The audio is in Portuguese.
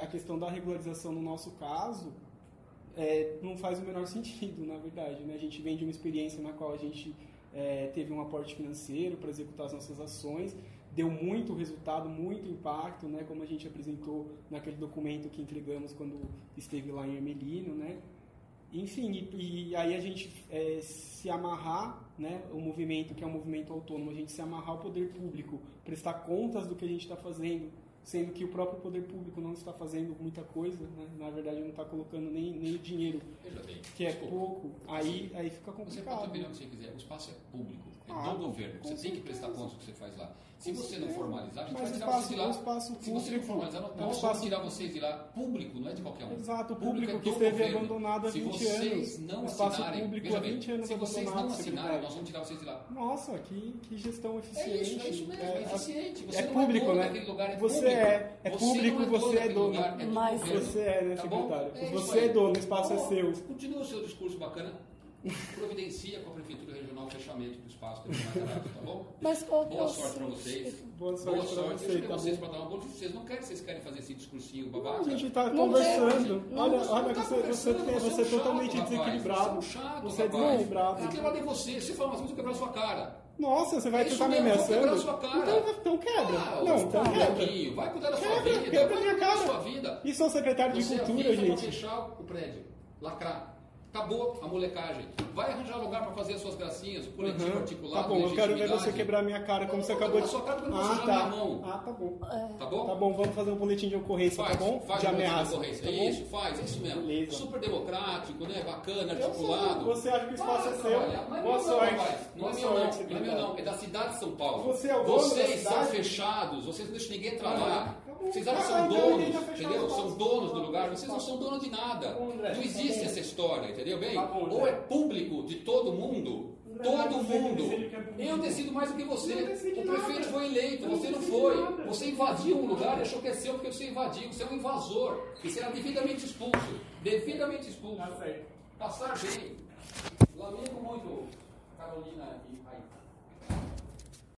questão da regularização no nosso caso não faz o menor sentido, na verdade, né? A gente vem de uma experiência na qual a gente teve um aporte financeiro para executar as nossas ações, deu muito resultado, muito impacto, né? Como a gente apresentou naquele documento que entregamos quando esteve lá em Ermelino, né? Enfim, e aí a gente se amarrar, né, o movimento que é um movimento autônomo, a gente se amarrar ao poder público, prestar contas do que a gente está fazendo, sendo que o próprio poder público não está fazendo muita coisa, né? Na verdade não está colocando nem o dinheiro, que é pouco, aí fica complicado. Você pode opinar o que você quiser, o espaço é público, é do governo, você tem que prestar contas do que você faz lá. Se você não formalizar, a gente vai tirar vocês de lá. Se você não formalizar, nós vamos tirar vocês de lá. Público, não é de qualquer um. Exato, o público que esteve abandonado há 20 anos. Se vocês não assinarem, veja bem, se vocês não assinarem, nós vamos tirar vocês de lá. Nossa, que gestão eficiente. É isso mesmo, é eficiente. Você não público, é dono né? daquele lugar, você é público, você é dono. Mas você né, secretário? Você é dono, o espaço é seu. Continua o seu discurso bacana. Providencia com a Prefeitura Regional o fechamento do espaço mais barato, tá bom? Boa sorte para vocês. Boa sorte para vocês, tá vocês para dar uma boa notícia. Vocês querem fazer esse discursinho babaca? A gente está conversando. Olha, você é totalmente desequilibrado. Você é desequilibrado. Eu quebrar você. Se falar umas coisas, eu quebrar sua cara. Nossa, você vai tentar me ameaçando? Então quebra. Então quebra. Vai cuidar da sua vida. Quebra minha cara. Sua vida. E sou secretário de Cultura, gente. Você fechar o prédio, lacrar. Acabou a molecagem. Vai arranjar lugar para fazer as suas gracinhas, o coletivo articulado. Tá bom, eu quero ver você quebrar minha cara como você acabou de... sua cara quando você minha mão. Tá bom. Tá bom? Tá bom, vamos fazer um boletim de ocorrência, tá bom? Faz de um ameaça. boletim de ocorrência. Tá Isso mesmo. Beleza. Super democrático, né? Bacana, articulado. Você acha que o espaço é seu? Boa sorte. Não é meu não, é da cidade de São Paulo. Você é o dono da cidade? Vocês são fechados, vocês não deixam ninguém entrar lá. Vocês acham que são donos, entendeu? São donos do lugar, vocês não são donos de nada. Não existe essa história, entendeu bem? Ou é público de todo mundo, eu decido mais do que você. O prefeito foi eleito, você não foi. Você invadiu um lugar e achou que é seu porque você invadiu. Você é um invasor e será devidamente expulso. Devidamente expulso. Passar bem. Lamento muito, Carolina e Raíssa.